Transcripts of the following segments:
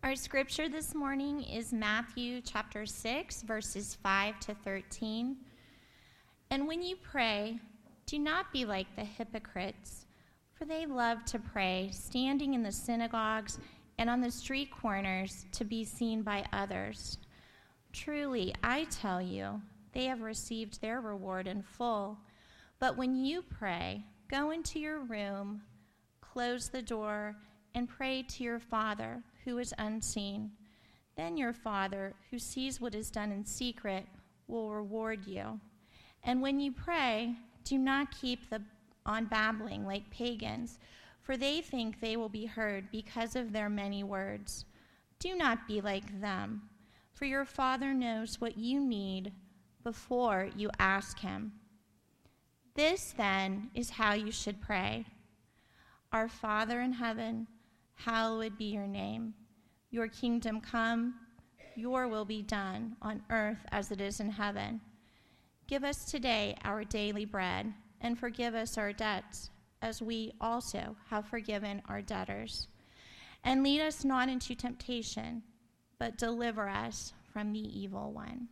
Our scripture this morning is Matthew chapter 6, verses 5 to 13. And when you pray, do not be like the hypocrites, for they love to pray, standing in the synagogues and on the street corners to be seen by others. Truly, I tell you, they have received their reward in full. But when you pray, go into your room, close the door, and pray to your Father who is unseen. Then your Father, who sees what is done in secret, will reward you. And when you pray, do not keep on babbling like pagans, for they think they will be heard because of their many words. Do not be like them, for your Father knows what you need before you ask him. This, then, is how you should pray. Our Father in heaven, hallowed be your name. Your kingdom come, your will be done on earth as it is in heaven. Give us today our daily bread, and forgive us our debts, as we also have forgiven our debtors. And lead us not into temptation, but deliver us from the evil one.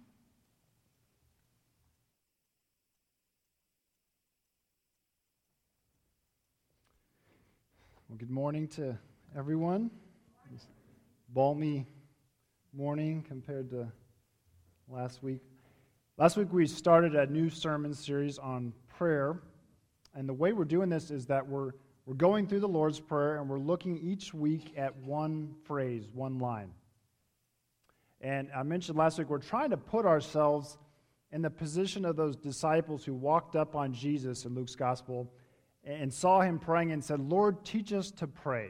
Well, good morning to everyone. It's balmy morning compared to last week. Last week we started a new sermon series on prayer, and the way we're doing this is that we're going through the Lord's Prayer, and we're looking each week at one phrase, one line. And I mentioned last week we're trying to put ourselves in the position of those disciples who walked up on Jesus in Luke's Gospel and saw him praying and said, "Lord, teach us to pray."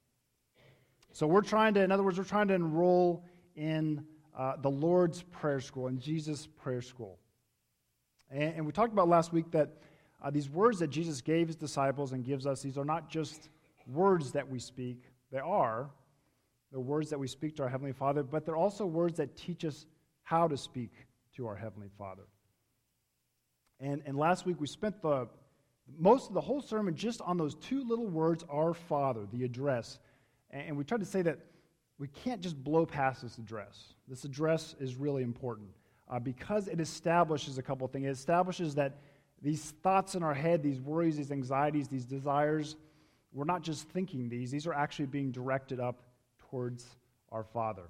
So we're trying to enroll in the Lord's Prayer School, in Jesus' Prayer School. And we talked about last week that these words that Jesus gave his disciples and gives us, these are not just words that we speak. They're words that we speak to our Heavenly Father, but they're also words that teach us how to speak to our Heavenly Father. And last week we spent most of the whole sermon just on those two little words, our Father, the address. And we tried to say that we can't just blow past this address. This address is really important because it establishes a couple of things. It establishes that these thoughts in our head, these worries, these anxieties, these desires, we're not just thinking these. These are actually being directed up towards our Father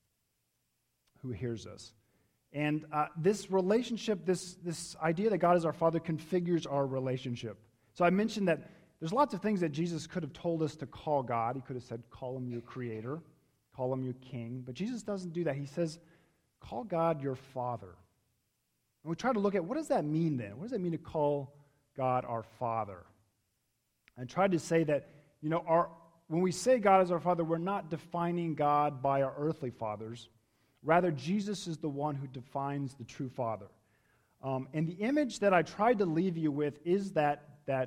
who hears us. And this relationship, this idea that God is our Father configures our relationship. So I mentioned that there's lots of things that Jesus could have told us to call God. He could have said, call him your creator, call him your king. But Jesus doesn't do that. He says, call God your Father. And we try to look at, what does that mean then? What does it mean to call God our Father? I tried to say that, when we say God is our Father, we're not defining God by our earthly fathers. Rather, Jesus is the one who defines the true Father. And the image that I tried to leave you with is that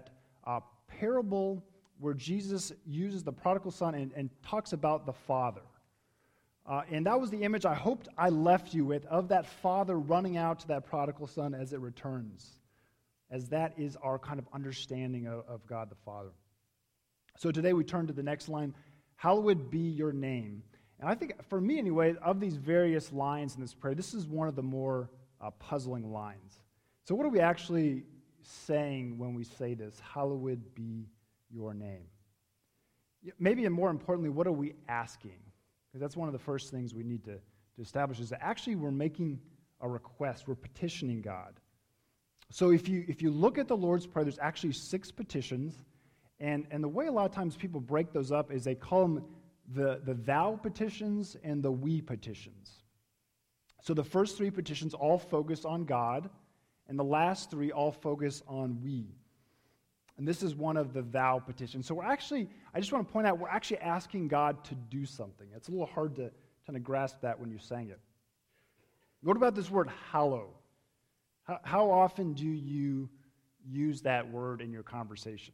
parable where Jesus uses the prodigal son and talks about the Father. And that was the image I hoped I left you with, of that father running out to that prodigal son as it returns, as that is our kind of understanding of God the Father. So today we turn to the next line, hallowed be your name. And I think, for me anyway, of these various lines in this prayer, this is one of the more puzzling lines. So what are we actually saying when we say this, hallowed be your name? Maybe, and more importantly, what are we asking? Because that's one of the first things we need to establish, is that actually we're making a request, we're petitioning God. So if you look at the Lord's Prayer, there's actually 6 petitions, and the way a lot of times people break those up is they call them the thou petitions and the we petitions. So the first 3 petitions all focus on God, and the last 3 all focus on we. And this is one of the thou petitions. So I just want to point out, we're actually asking God to do something. It's a little hard to kind of grasp that when you sang it. What about this word hallow? How often do you use that word in your conversation?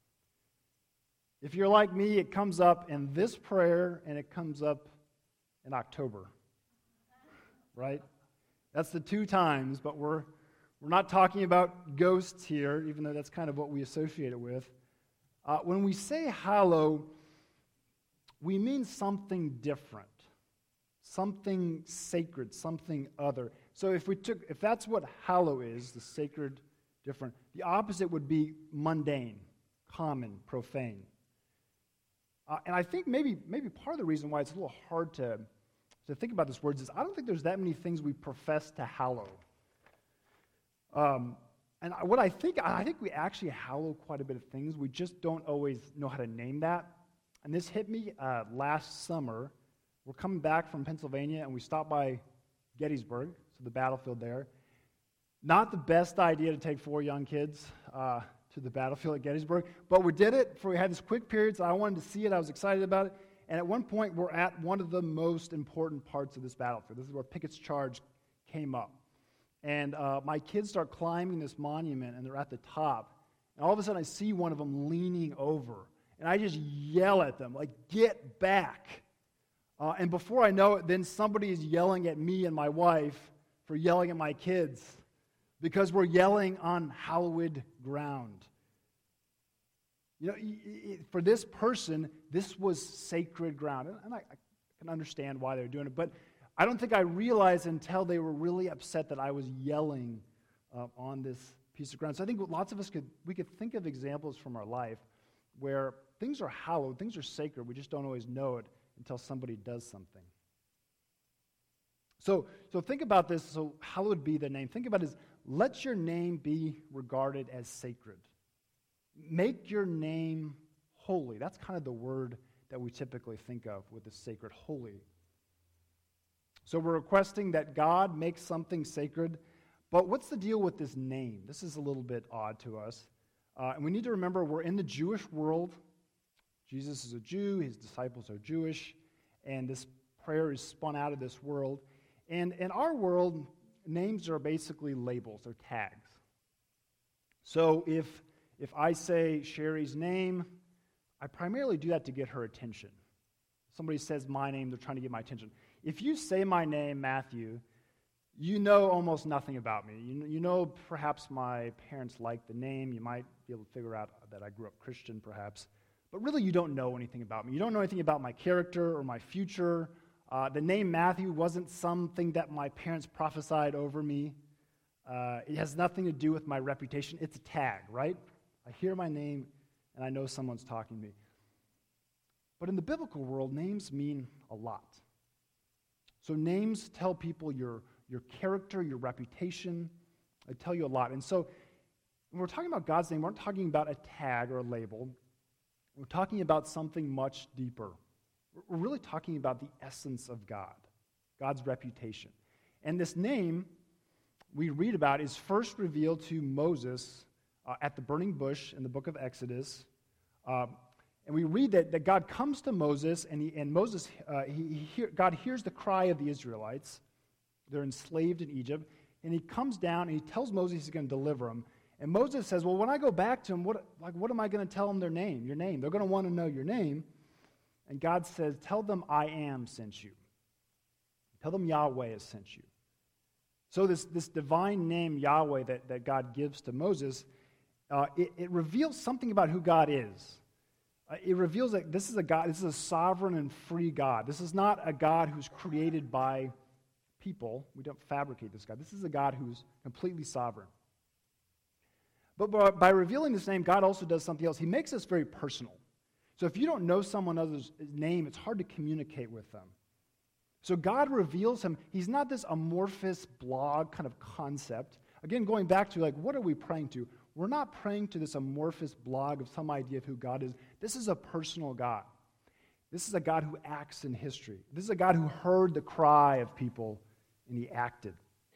If you're like me, it comes up in this prayer and it comes up in October, right? That's the 2 times, but we're not talking about ghosts here, even though that's kind of what we associate it with. When we say hallow, we mean something different. something sacred, something other. So if that's what hallow is, the sacred, different, the opposite would be mundane, common, profane. And I think maybe part of the reason why it's a little hard to think about this word is I don't think there's that many things we profess to hallow. And what I think we actually hallow quite a bit of things. We just don't always know how to name that. And this hit me last summer. We're coming back from Pennsylvania, and we stopped by Gettysburg, so the battlefield there. Not the best idea to take 4 young kids to the battlefield at Gettysburg, but we did it. We had this quick period, so I wanted to see it. I was excited about it. And at one point, we're at one of the most important parts of this battlefield. This is where Pickett's charge came up. And my kids start climbing this monument, and they're at the top. And all of a sudden, I see one of them leaning over. And I just yell at them, like, get back. And before I know it, then somebody is yelling at me and my wife for yelling at my kids because we're yelling on hallowed ground. You know, for this person, this was sacred ground. And I can understand why they're doing it, but I don't think I realized until they were really upset that I was yelling on this piece of ground. So I think lots of us could think of examples from our life where things are hallowed, things are sacred. We just don't always know it until somebody does something. So think about this. So hallowed be the name. Think about it as let your name be regarded as sacred. Make your name holy. That's kind of the word that we typically think of with the sacred, holy. So we're requesting that God make something sacred, but what's the deal with this name? This is a little bit odd to us. And we need to remember we're in the Jewish world. Jesus is a Jew, his disciples are Jewish, and this prayer is spun out of this world. And in our world, names are basically labels, they're tags. So if I say Sherry's name, I primarily do that to get her attention. Somebody says my name, they're trying to get my attention. If you say my name, Matthew, you know almost nothing about me. You know perhaps my parents liked the name. You might be able to figure out that I grew up Christian perhaps. But really you don't know anything about me. You don't know anything about my character or my future. The name Matthew wasn't something that my parents prophesied over me. It has nothing to do with my reputation. It's a tag, right? I hear my name and I know someone's talking to me. But in the biblical world, names mean a lot. So names tell people your character, your reputation. They tell you a lot. And so when we're talking about God's name, we're not talking about a tag or a label. We're talking about something much deeper. We're really talking about the essence of God, God's reputation. And this name we read about is first revealed to Moses at the burning bush in the book of Exodus. And we read that God comes to Moses, and God hears the cry of the Israelites. They're enslaved in Egypt. And he comes down, and he tells Moses he's going to deliver them. And Moses says, well, when I go back to them, what am I going to tell them their name? Your name. They're going to want to know your name. And God says, tell them I am sent you. Tell them Yahweh has sent you. So this divine name, Yahweh, that God gives to Moses, it reveals something about who God is. It reveals that this is a God, this is a sovereign and free God. This is not a God who's created by people. We don't fabricate this God. This is a God who's completely sovereign. But by revealing this name, God also does something else. He makes us very personal. So if you don't know someone else's name, it's hard to communicate with them. So God reveals him. He's not this amorphous blog kind of concept. Again, going back to what are we praying to? We're not praying to this amorphous blog of some idea of who God is. This is a personal God. This is a God who acts in history. This is a God who heard the cry of people and he acted.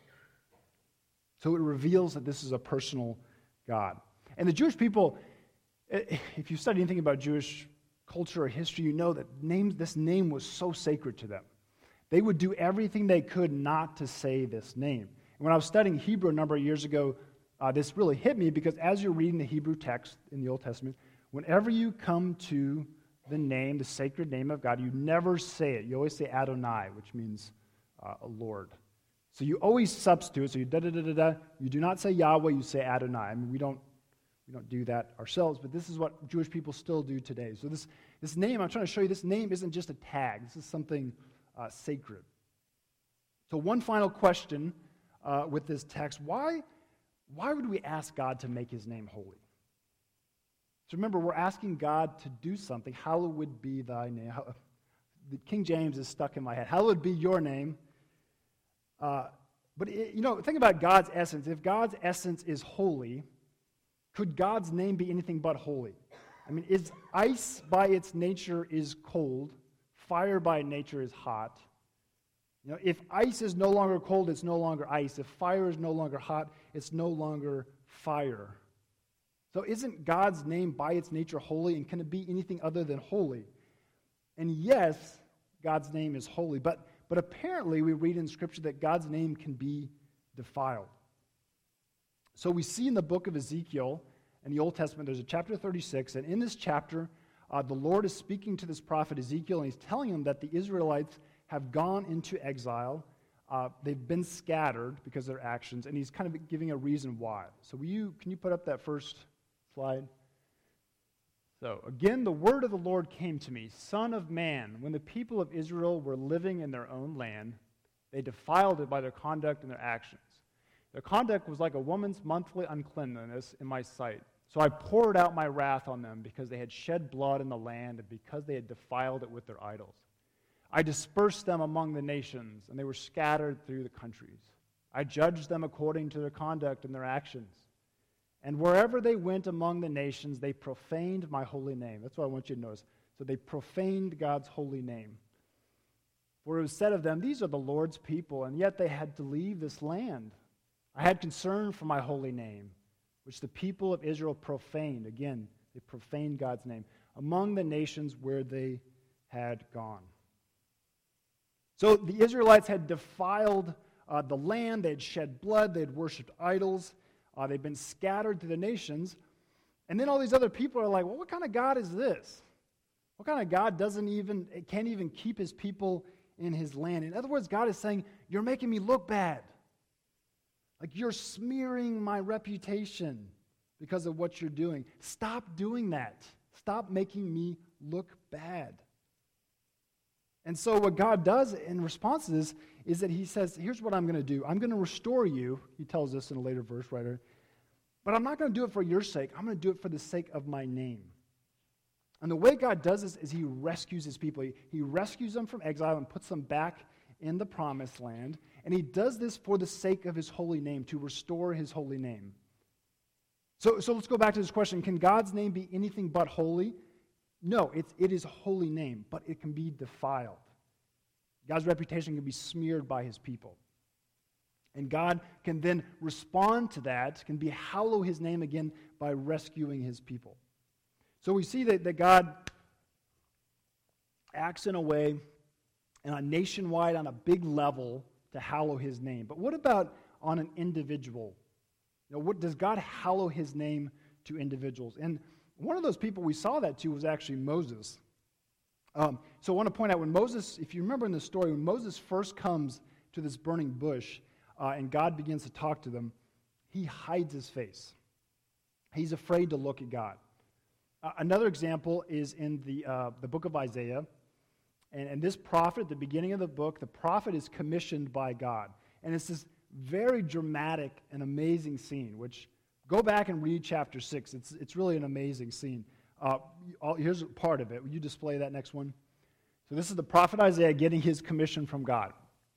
So it reveals that this is a personal God. And the Jewish people, if you study anything about Jewish culture or history, you know that this name was so sacred to them. They would do everything they could not to say this name. And when I was studying Hebrew a number of years ago, this really hit me because as you're reading the Hebrew text in the Old Testament, whenever you come to the name, the sacred name of God, you never say it. You always say Adonai, which means a Lord. So you always substitute. So you da-da-da-da-da. You do not say Yahweh, you say Adonai. I mean, we don't do that ourselves, but this is what Jewish people still do today. So this name, I'm trying to show you, this name isn't just a tag. This is something sacred. So one final question with this text. Why would we ask God to make his name holy? So remember, we're asking God to do something. Hallowed be thy name. The King James is stuck in my head. Hallowed be your name. But think about God's essence. If God's essence is holy, could God's name be anything but holy? I mean, is ice by its nature is cold, fire by nature is hot. If ice is no longer cold, it's no longer ice. If fire is no longer hot, it's no longer fire. So isn't God's name by its nature holy, and can it be anything other than holy? And yes, God's name is holy, but apparently we read in Scripture that God's name can be defiled. So we see in the book of Ezekiel, in the Old Testament, there's a chapter 36, and in this chapter, the Lord is speaking to this prophet Ezekiel, and he's telling him that the Israelites have gone into exile. They've been scattered because of their actions, and he's kind of giving a reason why. So can you put up that first slide? So, again, the word of the Lord came to me, Son of man, when the people of Israel were living in their own land, they defiled it by their conduct and their actions. Their conduct was like a woman's monthly uncleanness in my sight. So I poured out my wrath on them because they had shed blood in the land and because they had defiled it with their idols. I dispersed them among the nations, and they were scattered through the countries. I judged them according to their conduct and their actions. And wherever they went among the nations, they profaned my holy name. That's what I want you to notice. So they profaned God's holy name. For it was said of them, these are the Lord's people, and yet they had to leave this land. I had concern for my holy name, which the people of Israel profaned. Again, they profaned God's name among the nations where they had gone. So the Israelites had defiled the land. They had shed blood. They had worshipped idols. They've been scattered to the nations. And then all these other people are like, well, what kind of God is this? What kind of God can't even keep his people in his land? In other words, God is saying, you're making me look bad. Like you're smearing my reputation because of what you're doing. Stop doing that. Stop making me look bad. And so what God does in response to this is that he says, here's what I'm going to do. I'm going to restore you. He tells us in a later verse, right? But I'm not going to do it for your sake. I'm going to do it for the sake of my name. And the way God does this is he rescues his people. He rescues them from exile and puts them back in the promised land. And he does this for the sake of his holy name, to restore his holy name. So let's go back to this question. Can God's name be anything but holy? No, it is a holy name, but it can be defiled. God's reputation can be smeared by his people. And God can then respond to that, can be hallow his name again by rescuing his people. So we see that God acts in a way, and on nationwide, on a big level, to hallow his name. But what about on an individual? What does God hallow his name to individuals? And one of those people we saw that to was actually Moses. So I want to point out when Moses, if you remember in the story, when Moses first comes to this burning bush and God begins to talk to them, he hides his face. He's afraid to look at God. Another example is in the book of Isaiah. And this prophet, at the beginning of the book, the prophet is commissioned by God. And it's this very dramatic and amazing scene, which go back and read chapter 6. It's really an amazing scene. Here's part of it. Will you display that next one? So this is the prophet Isaiah getting his commission from God.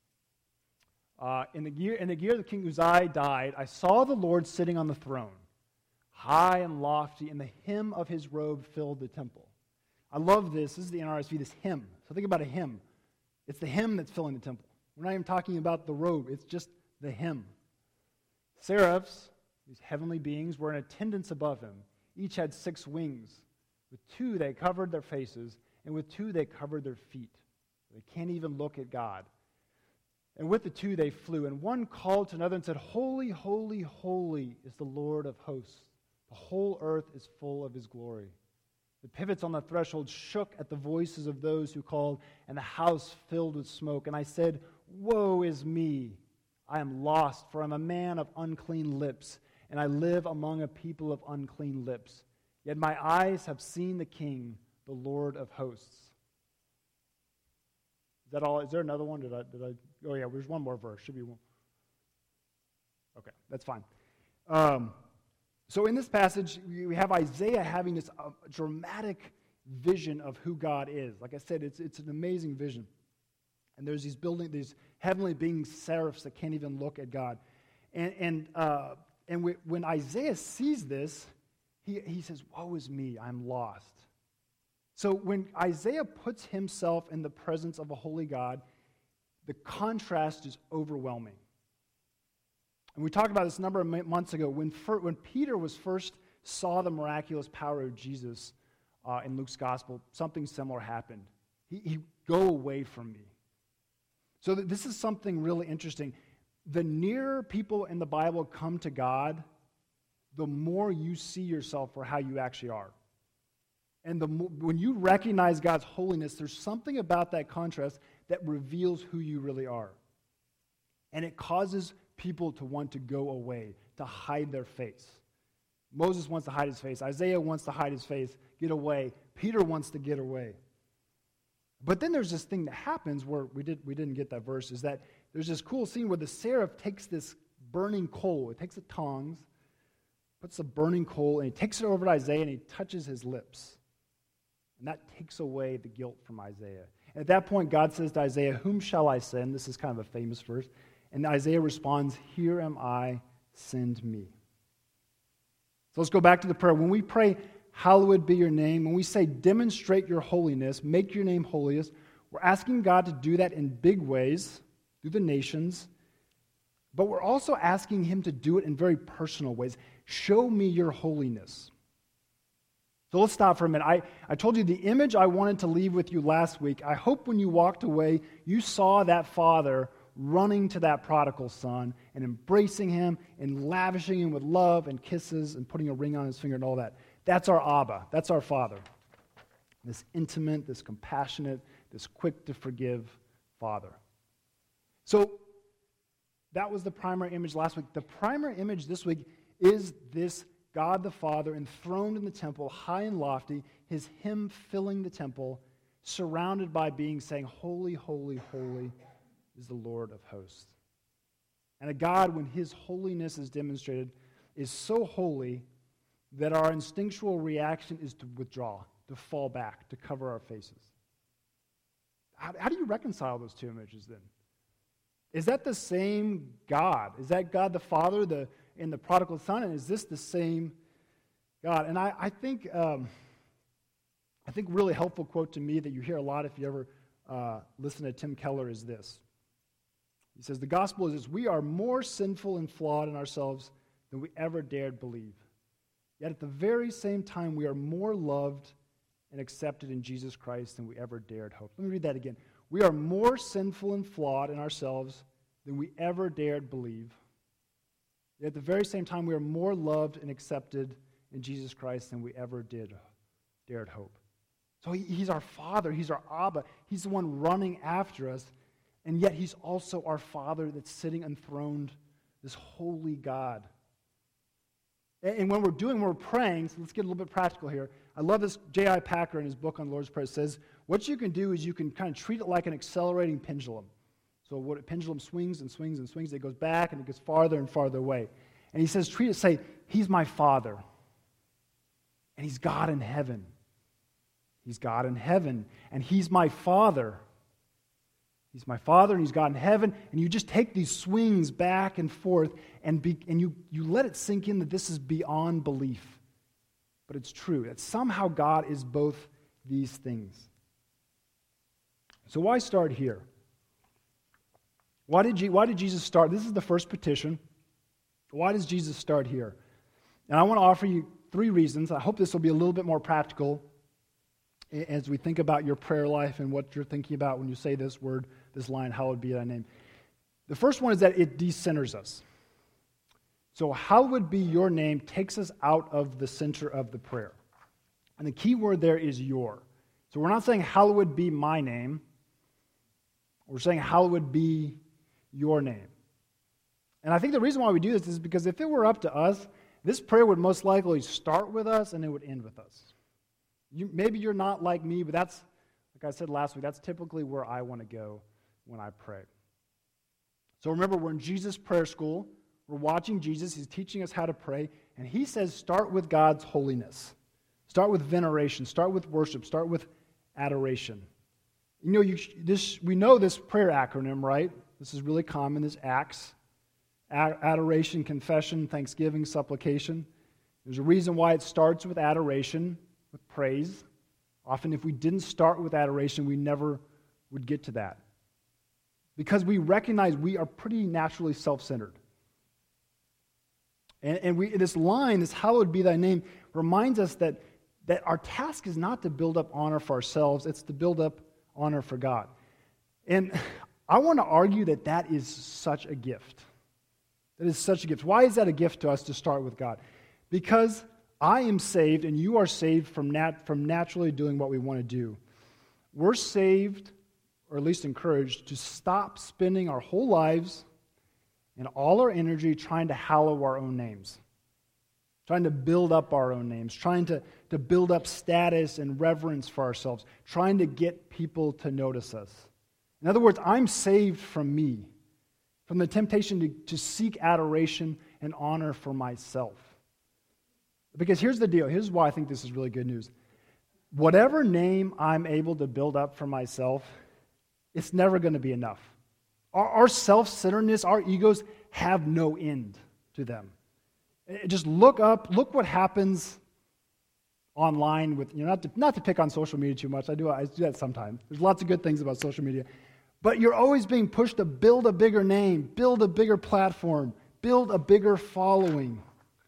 In the year that King Uzziah died, I saw the Lord sitting on the throne, high and lofty, and the hem of his robe filled the temple. I love this. This is the NRSV, this hem. So think about a hem. It's the hem that's filling the temple. We're not even talking about the robe. It's just the hem. Seraphs, these heavenly beings, were in attendance above him. Each had 6 wings. With 2 they covered their faces, and with 2 they covered their feet. They can't even look at God. And with the 2 they flew, and one called to another and said, Holy, holy, holy is the Lord of hosts. The whole earth is full of his glory. The pivots on the threshold shook at the voices of those who called, and the house filled with smoke. And I said, Woe is me! I am lost, for I am a man of unclean lips, and I live among a people of unclean lips. Yet my eyes have seen the King, the Lord of hosts. Is that all? Is there another one? Did I? Oh yeah, there's one more verse. Should be one. Okay, that's fine. So in this passage, we have Isaiah having this dramatic vision of who God is. Like I said, it's an amazing vision. And there's these heavenly beings, seraphs that can't even look at God. And when Isaiah sees this, he says, "Woe is me, I'm lost." So when Isaiah puts himself in the presence of a holy God, the contrast is overwhelming. And we talked about this a number of months ago. When Peter first saw the miraculous power of Jesus in Luke's gospel, something similar happened. He go away from me. So this is something really interesting. The nearer people in the Bible come to God, the more you see yourself for how you actually are. And when you recognize God's holiness, there's something about that contrast that reveals who you really are. And it causes people to want to go away, to hide their face. Moses wants to hide his face. Isaiah wants to hide his face, get away. Peter wants to get away. But then there's this thing that happens where we didn't get that verse, is that there's this cool scene where the seraph takes this burning coal. It takes the tongs, puts the burning coal, and he takes it over to Isaiah, and he touches his lips. And that takes away the guilt from Isaiah. And at that point, God says to Isaiah, "Whom shall I send?" This is kind of a famous verse. And Isaiah responds, "Here am I, send me." So let's go back to the prayer. When we pray, "Hallowed be your name," when we say, "Demonstrate your holiness, make your name holiest," we're asking God to do that in big ways through the nations, but we're also asking him to do it in very personal ways. Show me your holiness. So let's stop for a minute. I told you the image I wanted to leave with you last week. I hope when you walked away, you saw that father running to that prodigal son and embracing him and lavishing him with love and kisses and putting a ring on his finger and all that. That's our Abba. That's our Father. This intimate, this compassionate, this quick to forgive Father. So that was the primary image last week. The primary image this week is this God the Father enthroned in the temple, high and lofty, his hymn filling the temple, surrounded by beings saying, "Holy, holy, holy is the Lord of hosts." And a God, when his holiness is demonstrated, is so holy that our instinctual reaction is to withdraw, to fall back, to cover our faces. How do you reconcile those two images then? Is that the same God? Is that God the Father in the prodigal son? And is this the same God? And I think really helpful quote to me that you hear a lot if you ever listen to Tim Keller is this. He says, "The gospel is this: we are more sinful and flawed in ourselves than we ever dared believe. Yet at the very same time, we are more loved and accepted in Jesus Christ than we ever dared hope." Let me read that again. We are more sinful and flawed in ourselves than we ever dared believe. Yet at the very same time, we are more loved and accepted in Jesus Christ than we ever dared hope. So he's our Father. He's our Abba. He's the one running after us. And yet he's also our Father that's sitting enthroned, this holy God. And when we're praying, so let's get a little bit practical here. I love this. J.I. Packer in his book on Lord's Prayer says, what you can do is you can kind of treat it like an accelerating pendulum. So what a pendulum swings and swings and swings, it goes back and it goes farther and farther away. And he says, say, he's my Father. And he's God in heaven. He's God in heaven. And he's my Father. He's my Father and he's God in heaven. And you just take these swings back and forth and you let it sink in that this is beyond belief. But it's true that somehow God is both these things. So why start here? Why did Jesus start? This is the first petition. Why does Jesus start here? And I want to offer you 3 reasons. I hope this will be a little bit more practical as we think about your prayer life and what you're thinking about when you say this word, this line, hallowed be thy name. The first one is that it decenters us. So hallowed be your name takes us out of the center of the prayer. And the key word there is your. So we're not saying hallowed be my name. We're saying hallowed be your name. And I think the reason why we do this is because if it were up to us, this prayer would most likely start with us and it would end with us. Maybe you're not like me, but that's Like I said last week, that's typically where I want to go when I pray. So remember, we're in Jesus' prayer school. We're watching Jesus. He's teaching us how to pray. And he says, start with God's holiness. Start with veneration. Start with worship. Start with adoration. You know, we know this prayer acronym, right? This is really common, this ACTS. Adoration, confession, thanksgiving, supplication. There's a reason why it starts with adoration, with praise. Often if we didn't start with adoration, we never would get to that. Because we recognize we are pretty naturally self-centered. And this line, this hallowed be thy name, reminds us that our task is not to build up honor for ourselves, it's to build up honor for God. And I want to argue that is such a gift. That is such a gift. Why is that a gift to us to start with God? Because I am saved and you are saved from naturally doing what we want to do. We're saved, or at least encouraged, to stop spending our whole lives and all our energy trying to hallow our own names, trying to build up our own names, trying to build up status and reverence for ourselves, trying to get people to notice us. In other words, I'm saved from me, from the temptation to seek adoration and honor for myself. Because here's the deal. Here's why I think this is really good news. Whatever name I'm able to build up for myself, it's never going to be enough. Our self-centeredness, our egos have no end to them. Just look what happens online with, not to pick on social media too much. I do that sometimes. There's lots of good things about social media. But you're always being pushed to build a bigger name, build a bigger platform, build a bigger following.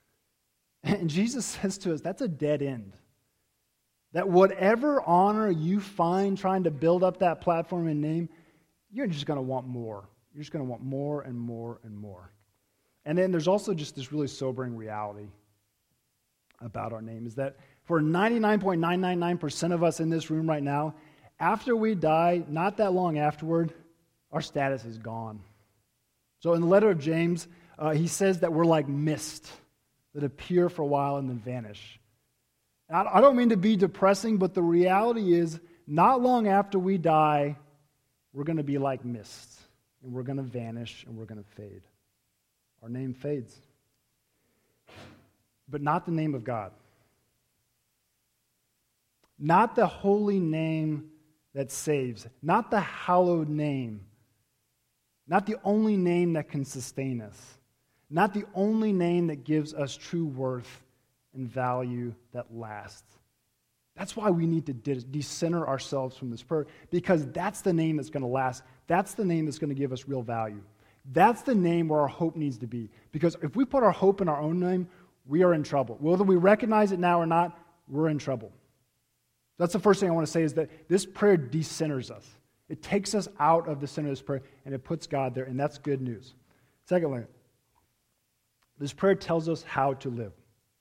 And Jesus says to us, that's a dead end. That whatever honor you find trying to build up that platform and name, you're just going to want more. You're just going to want more and more and more. And then there's also just this really sobering reality about our name, is that for 99.999% of us in this room right now, after we die, not that long afterward, our status is gone. So in the letter of James, he says that we're like mist that appear for a while and then vanish. And I don't mean to be depressing, but the reality is, not long after we die, we're going to be like mist, and we're going to vanish, and we're going to fade. Our name fades. But not the name of God. Not the holy name that saves. Not the hallowed name. Not the only name that can sustain us. Not the only name that gives us true worth and value that lasts. That's why we need to decenter ourselves from this prayer, because that's the name that's going to last. That's the name that's going to give us real value. That's the name where our hope needs to be. Because if we put our hope in our own name, we are in trouble. Whether we recognize it now or not, we're in trouble. That's the first thing I want to say, is that this prayer decenters us. It takes us out of the center of this prayer, and it puts God there, and that's good news. Secondly, this prayer tells us how to live.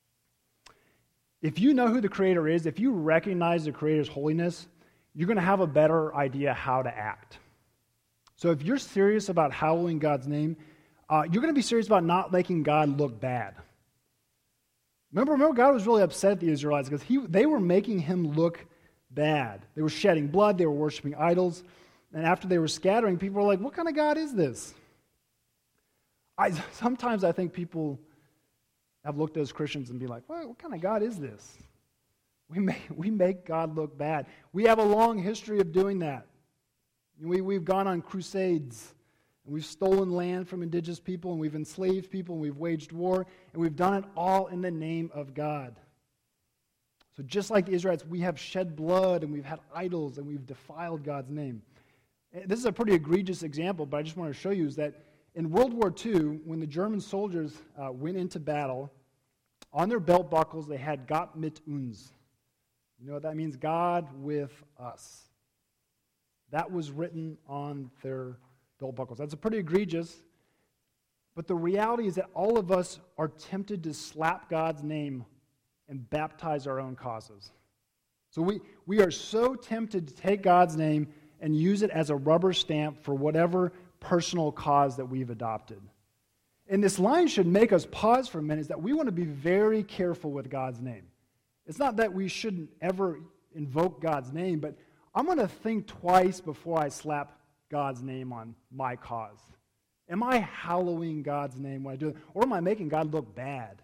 If you know who the Creator is, if you recognize the Creator's holiness, you're going to have a better idea how to act. So if you're serious about hallowing God's name, you're going to be serious about not making God look bad. Remember, God was really upset at the Israelites because they were making him look bad. They were shedding blood, they were worshiping idols, and after they were scattering, people were like, what kind of God is this? Sometimes I think people have looked at us Christians and be like, what kind of God is this? We make God look bad. We have a long history of doing that. We've gone on crusades, and we've stolen land from indigenous people, and we've enslaved people, and we've waged war, and we've done it all in the name of God. So just like the Israelites, we have shed blood, and we've had idols, and we've defiled God's name. This is a pretty egregious example, but I just want to show you is that in World War II, when the German soldiers went into battle, on their belt buckles they had Gott mit uns. You know what that means? God with us. That was written on their belt buckles. That's pretty egregious, but the reality is that all of us are tempted to slap God's name and baptize our own causes. So we are so tempted to take God's name and use it as a rubber stamp for whatever personal cause that we've adopted. And this line should make us pause for a minute, is that we want to be very careful with God's name. It's not that we shouldn't ever invoke God's name, but I'm going to think twice before I slap God's name on my cause. Am I hallowing God's name when I do it? Or am I making God look bad?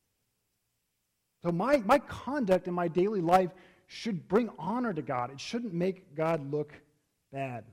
So my conduct in my daily life should bring honor to God. It shouldn't make God look bad.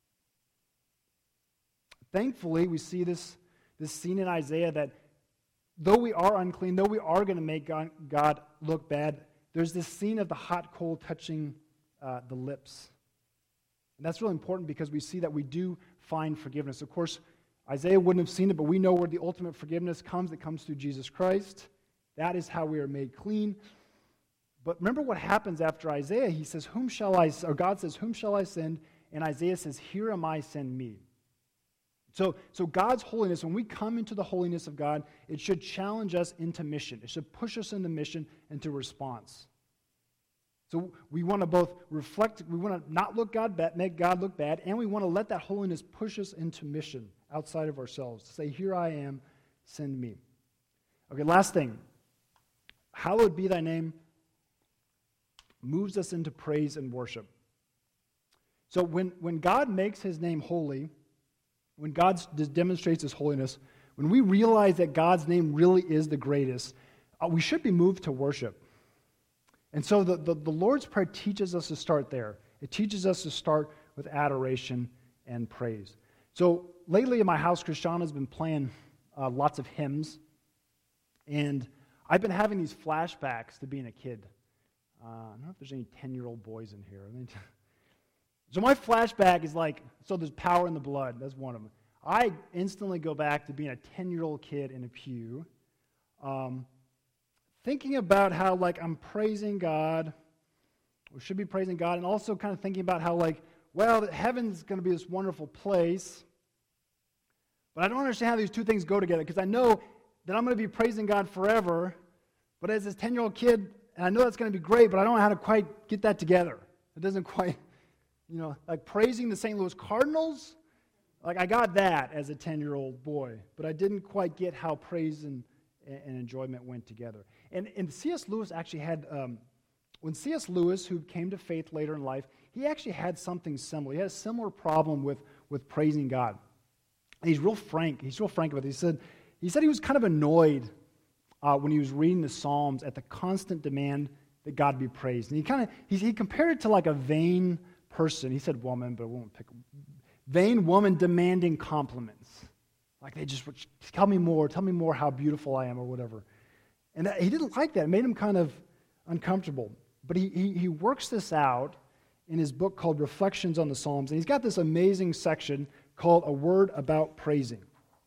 Thankfully, we see this scene in Isaiah that though we are unclean, though we are going to make God look bad, there's this scene of the hot coal touching the lips. And that's really important because we see that we do find forgiveness. Of course, Isaiah wouldn't have seen it, but we know where the ultimate forgiveness comes. It comes through Jesus Christ. That is how we are made clean. But remember what happens after Isaiah. He says, God says, whom shall I send? And Isaiah says, here am I, send me. So God's holiness, when we come into the holiness of God, it should challenge us into mission. It should push us into mission and to response. So we want to both reflect, we want to not make God look bad, and we want to let that holiness push us into mission outside of ourselves. To say, here I am, send me. Okay, last thing. Hallowed be thy name moves us into praise and worship. So when God makes his name holy, when God demonstrates his holiness, when we realize that God's name really is the greatest, we should be moved to worship. And so the Lord's Prayer teaches us to start there. It teaches us to start with adoration and praise. So lately in my house, Christiana's been playing lots of hymns, and I've been having these flashbacks to being a kid. I don't know if there's any 10-year-old boys in here. So my flashback is like, so there's power in the blood. That's one of them. I instantly go back to being a 10-year-old kid in a pew, thinking about how, like, I'm praising God, or should be praising God, and also kind of thinking about how, like, well, heaven's going to be this wonderful place, but I don't understand how these two things go together, because I know that I'm going to be praising God forever, but as this 10-year-old kid, and I know that's going to be great, but I don't know how to quite get that together. It doesn't quite, like praising the St. Louis Cardinals, like I got that as a 10-year-old boy, but I didn't quite get how praise and enjoyment went together. And C.S. Lewis actually had, when C.S. Lewis, who came to faith later in life, he actually had something similar. He had a similar problem with praising God. And he's real frank about it. He said he was kind of annoyed when he was reading the Psalms at the constant demand that God be praised. And he compared it to like a vain person. He said woman, but I won't pick vain woman demanding compliments. Like they just, tell me more how beautiful I am or whatever. And he didn't like that. It made him kind of uncomfortable. But he works this out in his book called Reflections on the Psalms. And he's got this amazing section called A Word About Praising.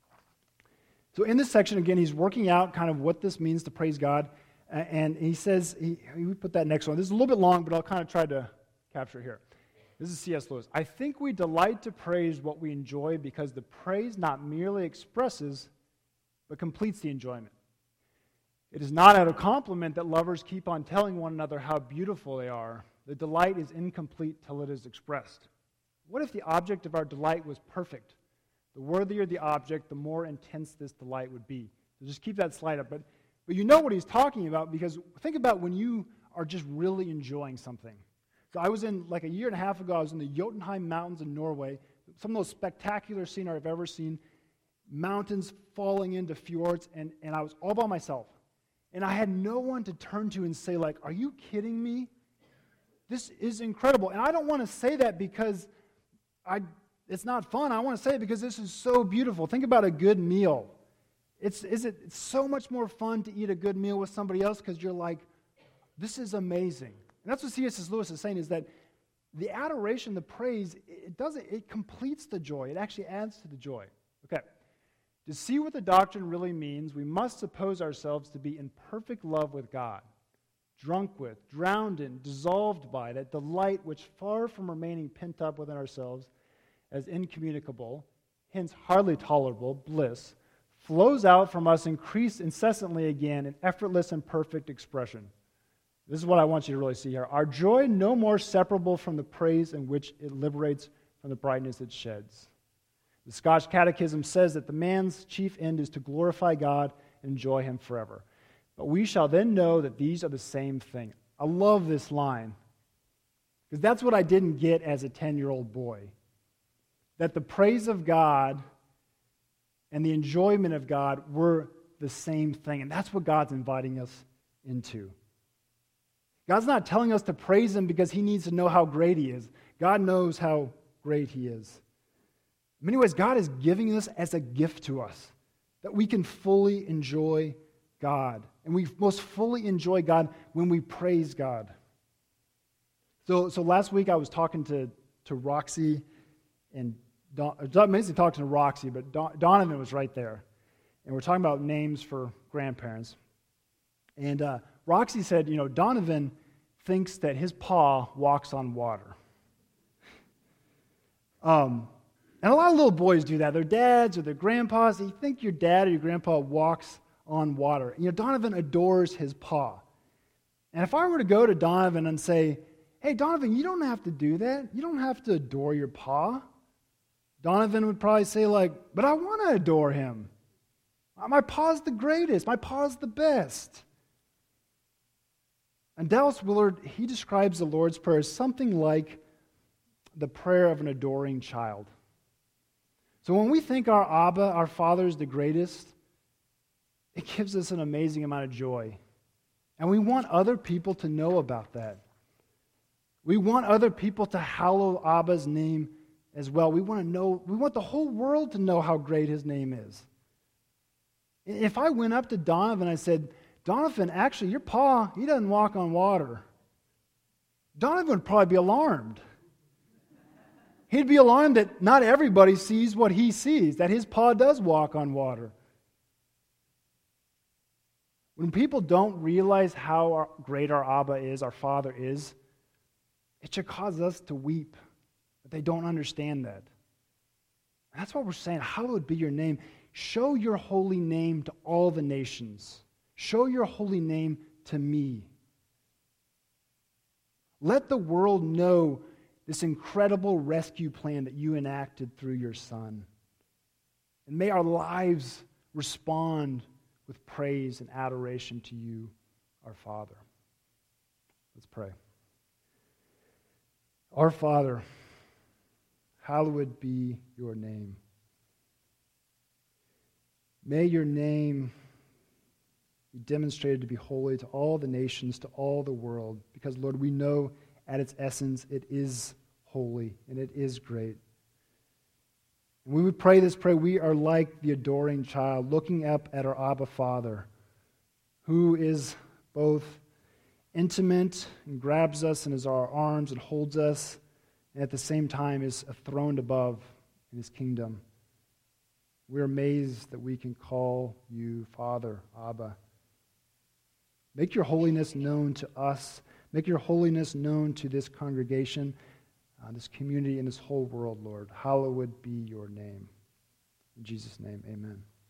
So in this section, again, he's working out kind of what this means to praise God. And he says, we put that next one. This is a little bit long, but I'll kind of try to capture it here. This is C.S. Lewis. I think we delight to praise what we enjoy because the praise not merely expresses, but completes the enjoyment. It is not out of compliment that lovers keep on telling one another how beautiful they are. The delight is incomplete till it is expressed. What if the object of our delight was perfect? The worthier the object, the more intense this delight would be. So just keep that slide up. But you know what he's talking about, because think about when you are just really enjoying something. So I was in, like a year and a half ago, I was in the Jotunheim Mountains in Norway. Some of the most spectacular scenery I've ever seen. Mountains falling into fjords, and I was all by myself. And I had no one to turn to and say, like, are you kidding me? This is incredible. And I don't want to say that because it's not fun. I want to say it because this is so beautiful. Think about a good meal. It's so much more fun to eat a good meal with somebody else because you're like, this is amazing. And that's what C.S. Lewis is saying, is that the adoration, the praise, it completes the joy. It actually adds to the joy. Okay. To see what the doctrine really means, we must suppose ourselves to be in perfect love with God, drunk with, drowned in, dissolved by that delight which, far from remaining pent up within ourselves as incommunicable, hence hardly tolerable, bliss, flows out from us increased incessantly again in effortless and perfect expression. This is what I want you to really see here. Our joy no more separable from the praise in which it liberates from the brightness it sheds. The Scotch Catechism says that the man's chief end is to glorify God and enjoy Him forever. But we shall then know that these are the same thing. I love this line. Because that's what I didn't get as a 10-year-old boy. That the praise of God and the enjoyment of God were the same thing. And that's what God's inviting us into. God's not telling us to praise Him because He needs to know how great He is. God knows how great He is. In many ways, God is giving this as a gift to us, that we can fully enjoy God. And we most fully enjoy God when we praise God. So last week I was talking to Roxy, and basically talking to Roxy, but Donovan was right there. And we're talking about names for grandparents. And Roxy said, Donovan thinks that his paw walks on water. And a lot of little boys do that. Their dads or their grandpas, they think your dad or your grandpa walks on water. Donovan adores his paw. And if I were to go to Donovan and say, hey, Donovan, you don't have to do that. You don't have to adore your paw. Donovan would probably say, but I want to adore him. My paw's the greatest. My paw's the best. And Dallas Willard, he describes the Lord's Prayer as something like the prayer of an adoring child. So when we think our Abba, our Father, is the greatest, it gives us an amazing amount of joy. And we want other people to know about that. We want other people to hallow Abba's name as well. We want the whole world to know how great His name is. If I went up to Donovan and I said, Donovan, actually, your paw, he doesn't walk on water, Donovan would probably be alarmed. He'd be alarmed that not everybody sees what he sees, that his paw does walk on water. When people don't realize how great our Abba is, our Father is, it should cause us to weep, but they don't understand that. And that's what we're saying. Hallowed be your name. Show your holy name to all the nations. Show your holy name to me. Let the world know this incredible rescue plan that you enacted through your Son. And may our lives respond with praise and adoration to you, our Father. Let's pray. Our Father, hallowed be your name. May your name be demonstrated to be holy to all the nations, to all the world, because, Lord, we know at its essence it is holy and it is great. And when we pray this prayer, we are like the adoring child, looking up at our Abba Father, who is both intimate and grabs us in our arms and holds us, and at the same time is enthroned above in His kingdom. We're amazed that we can call you Father, Abba. Make your holiness known to us. Make your holiness known to this congregation, this community, and this whole world, Lord. Hallowed be your name. In Jesus' name, amen.